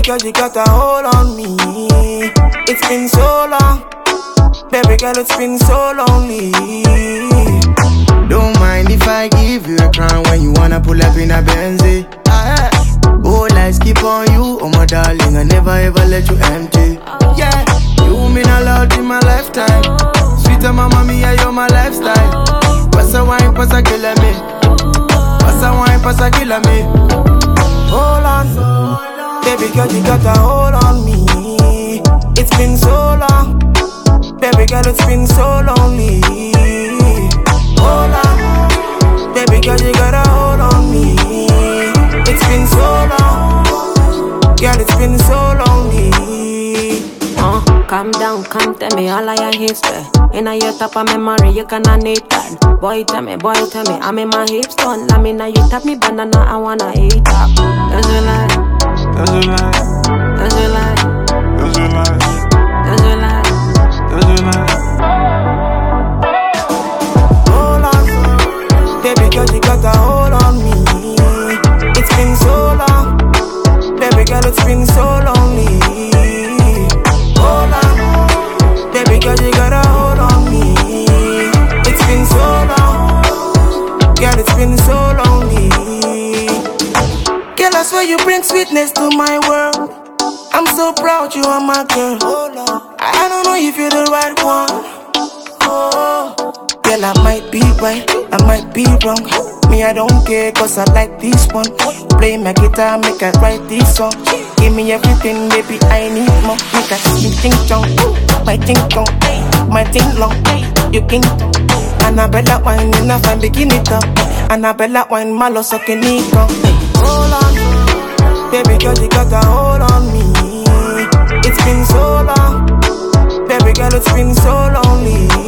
girl, you got a hold on me. It's been so long. Baby girl, it's been so lonely. Don't mind if I give you a crown when you wanna pull up in a Benzie. All eyes keep on you, oh my darling, I never ever let you empty. Yeah, you mean a lot in my lifetime. Sweeter mama mia, you're my lifestyle. Passa wine, passa killer me. Passa wine, passa killer me. Hold on, baby girl, you got a hold on me. It's been so long. Baby girl, it's been so lonely. Hold on, baby girl, you got a hold on me. It's been so long, girl, it's been so lonely. Calm down, come tell me all of your history. In your top of memory, you cannot need that. Boy, tell me, I'm in my hips done. I mean, now you tap me banana, I wanna eat up. That's a lie. That's a lie. That's a lie. That's a lie. That's a lie. That's a lie. Hold on, baby girl, you got a hold on me. It's been so long, baby girl, it's been so lonely. Hold on, baby girl, you got a hold on me. It's been so long, girl, it's been so lonely. Girl, I swear you bring sweetness to my world. I'm so proud you are my girl. I don't know if you're the right one. Girl, I might be right, I might be wrong. Me, I don't care, cause I like this one. Play my guitar, make I write this song. Give me everything, baby, I need more. Make I sing ting-chong, my ting-chong, my ting-long. You king, Annabella wine, in a fan, begin it up. Annabella wine, malo sucking it up. Hold on, baby girl, you got a hold on me. It's been so long, baby girl, it's been so lonely.